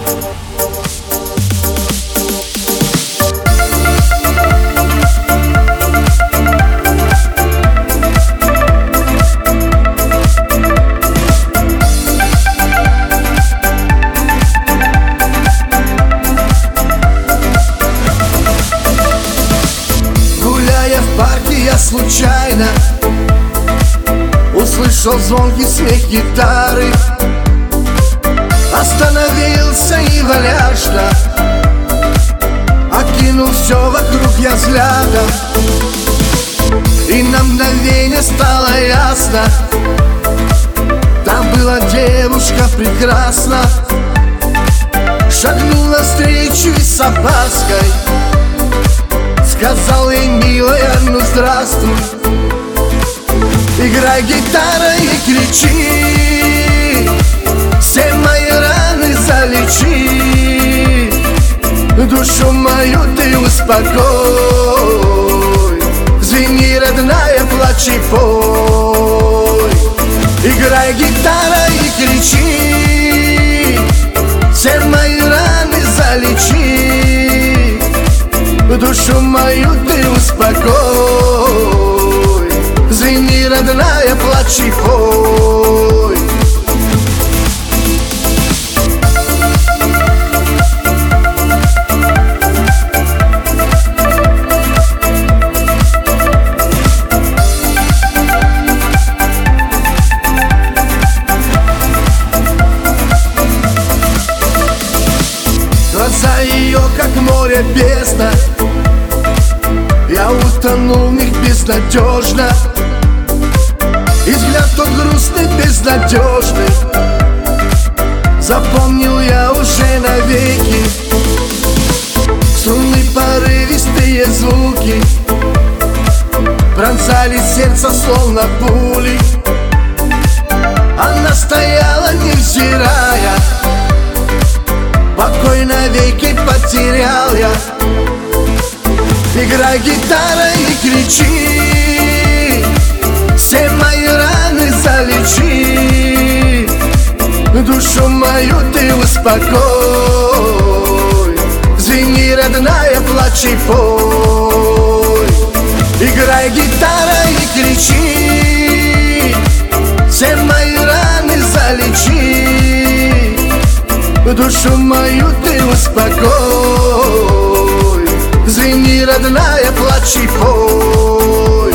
Случайно услышал звонкий смех гитары, остановился и валяшно окинул все вокруг я взглядом, и на мгновение стало ясно: там была девушка прекрасна. Шагнул навстречу и с опаской сказал ей: милая, ну здравствуй. Играй, гитара, и кричи, все мои раны залечи, душу мою ты успокой. Звени, родная, плачь и пой. Играй, гитара, и кричи, все мои раны залечи, душу мою ты успокой. Звени, родная, плачь и пой. Глаза ее, как море, бездна, я утонул в них безнадежно. И взгляд тот грустный, безнадежный запомнил я уже навеки. Струны, порывистые звуки пронзали сердце, словно пули. Она стояла, невзирая, покой навеки потерял я. Играй, гитара, и кричи, все мои раны залечи, душу мою ты успокой. Звени, родная, плачь и пой. Играй, гитара, и кричи, все мои раны залечи, душу мою ты успокой. Звени, родная, плачь и пой.